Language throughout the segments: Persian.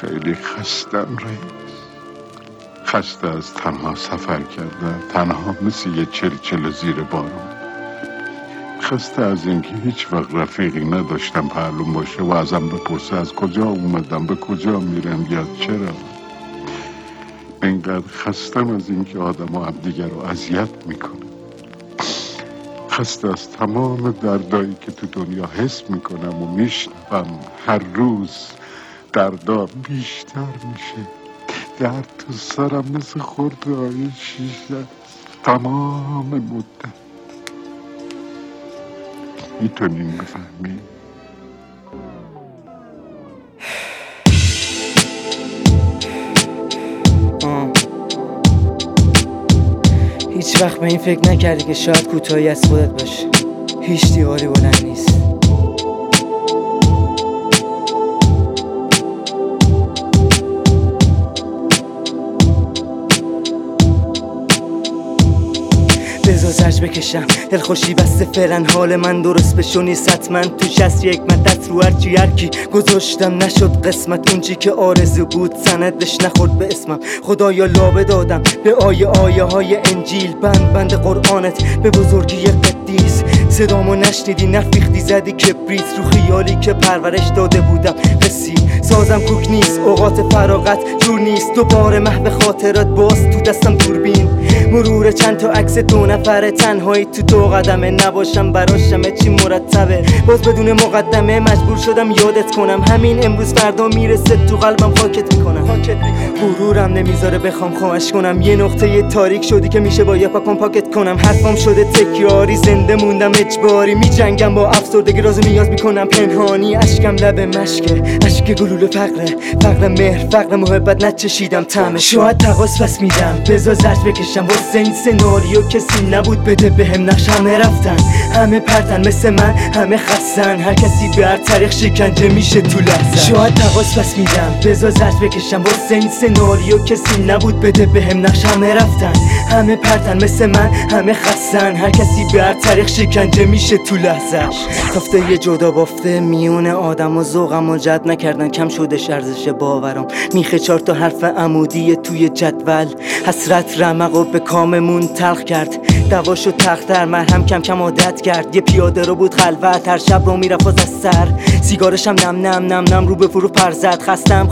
خیلی خستم رئیس. خسته از تنها سفر کردن، تنها مثل یه چلچله زیر بارون. خسته از اینکه هیچ وقت رفیقی نداشتم پهلوم باشه و ازم بپرسه از کجا اومدم، به کجا میرم یا چرا. اینقدر خستم از اینکه آدم ها همدیگر رو اذیت میکنه. خسته از تمام دردایی که تو دنیا حس میکنم و میشنوم. هر روز دردا بیشتر میشه. درد تو سرم مثل خرده‌های شیشه تمام مدت. میتونین بفهمی؟ هیچ وقت به این فکر نکردی که شاید کوتاهی از خودت باشه. هیچ دیواری بلند نیست. بذار زرج بکشم دلخوشی بسته فعلا حال من درست بشو نیست حتما توش هست یک مدت رو هرچی هرکی گذاشتم نشد قسمت اونچی که آرزو بود سندش نخورد به اسمم. خدایا لابه دادم به آیه های انجیل بند قرآنت به بزرگی قدیس. صدامو نشنیدی نفیختی زدی کبریت رو خیالی که پرورش داده بودم حسی. سازم کوک نیست اوقات فراغت جور نیست دوباره محو خاطرات باز تو دستم دوربین مرور چند تا عکس دو نفره تنهایی تو دو قدمه نباشم براشمه چی مرتبه باز بدون مقدمه مجبور شدم یادت کنم همین امروز فردا میرسه تو قلبم خاکت میکنم. غرورم نمیذاره بخوام خواهش کنم یه نقطه تاریک شدی که میشه با یه پاکم پاکت کنم. حرفم شده تکراری زنده موندم اجباری میجنگم با افسردگی رازو نیاز میکنم پنهانی. اشکم لب مشکه اشک گلوله فقر مهر فقر محبت نچشیدم طعمش. شاید تقاص پس میدم بذار زرج بکشم واسه این سناریو کسی نبود بده بهم نقش. همه رفتن همه پرتن مثل من همه خستن هر کسی به هر طریق شکنجه میشه تو لحظه. شاید تقاص پس میدم بذار زرج بکشم واسه این سناریو کسی نبود بده بهم نقش. همه رفتن همه پرتن مثل من همه خستن هر کسی به هر طریق شکنجه میشه تو لحظه. تافته یه جدا بافته میون آدم و ذوقم و جد نکردن کم شدش ارزش باورم. میخه 4 تا حرف عمودی توی جدول حسرت رمق و به کاممون تلخ کرد. دواشو تختر مرهم کم کم عادت کرد. یه پیاده رو بود خلوت هر شب رو میرفت از سر سیگارشم نم رو به فرو پرزد.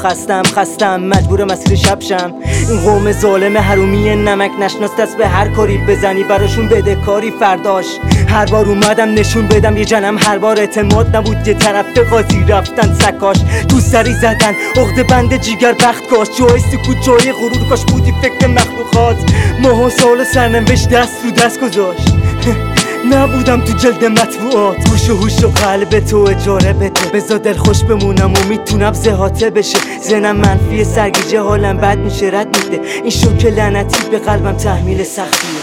خستم مجبور مسیر شب شم. این قوم ظالم حرومی نمک نشناس دست به هر کاری بزنی براشون بده کاری فرداش. هر بار اومدم نشون بدم یه جنم هر بار اعتماد نبود یه طرف قاضی رفتن سکاش تو سری زدن عقده بند جیگر بخت کاش. جای سکوت جای غرور کاش بودی فکر مخلوقات ماه و سال سرنوشت دست رو دست گذاشت. نبودم تو جلد مطبوعات گوش و هوش و قلب تو اجاره بده بذار دل خوش بمونم و میتونم زهاته بشه. ذهنم منفی سرگیجه حالم بد میشه رد میده این شوک لعنتی به قلبم تحمیل سختیه.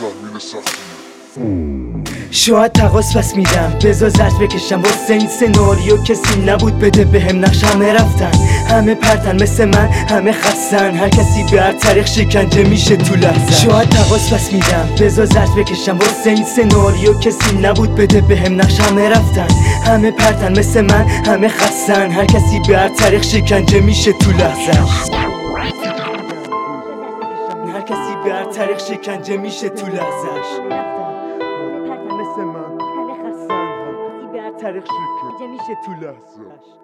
شاید تقاص پس میدم بذار زرج بکشم واسه این سناریو کسی نبود بده بهم نقش. همه رفتن همه پرتن مثل من همه خستن هر کسی به هر طریق شکنجه میشه تو لحظه. شاید تقاص پس میدم بذار زرج بکشم واسه این سناریو کسی نبود بده بهم نقش. همه رفتن همه پرتن مثل من همه خستن هر کسی به هر طریق شکنجه میشه تو لحظه. هر کسی به هر طریق شکنجه میشه تو لحظه. مثل من همه خستن هر کسی به هر طریق شکنجه میشه تو لحظه.